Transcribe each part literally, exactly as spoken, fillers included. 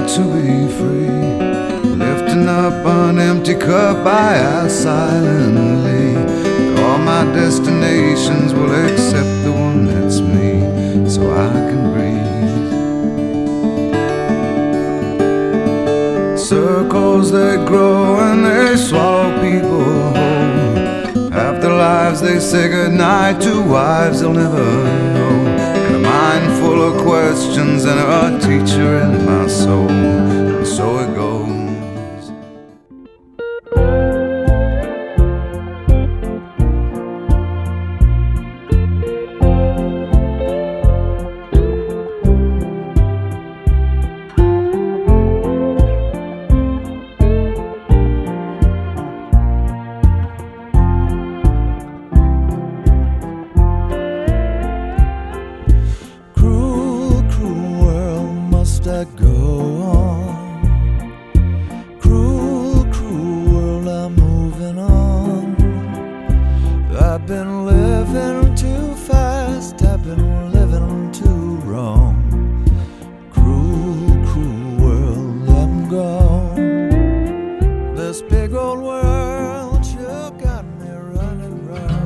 to be free. Lifting up an empty cup, I ask silently. All my destinations will accept the one that's me, so I can breathe. Circles they grow and they swallow people whole. Half their lives they say goodnight to wives they'll never know. And a mind full of questions and a teacher in my soul. And so it goes. That go on, cruel, cruel world, I'm moving on. I've been living too fast, I've been living too wrong. Cruel, cruel world, I'm gone. This big old world sure got me running round.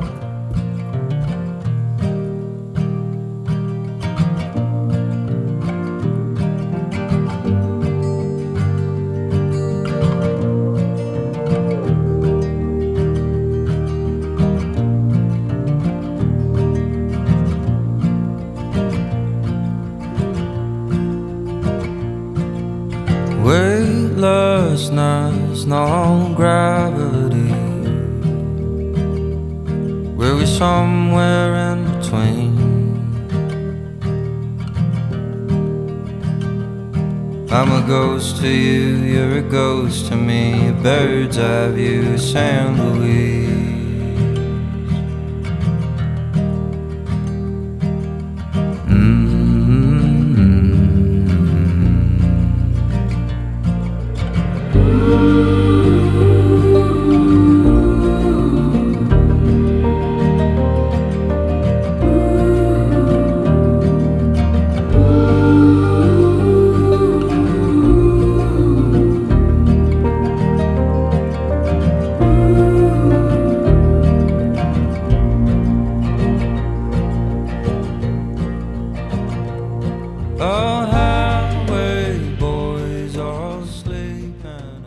Weightlessness, no gravity. Were we somewhere in between? I'm a ghost to you, you're a ghost to me. A bird's eye view, Saint Louis. Oh, highway boys all sleeping.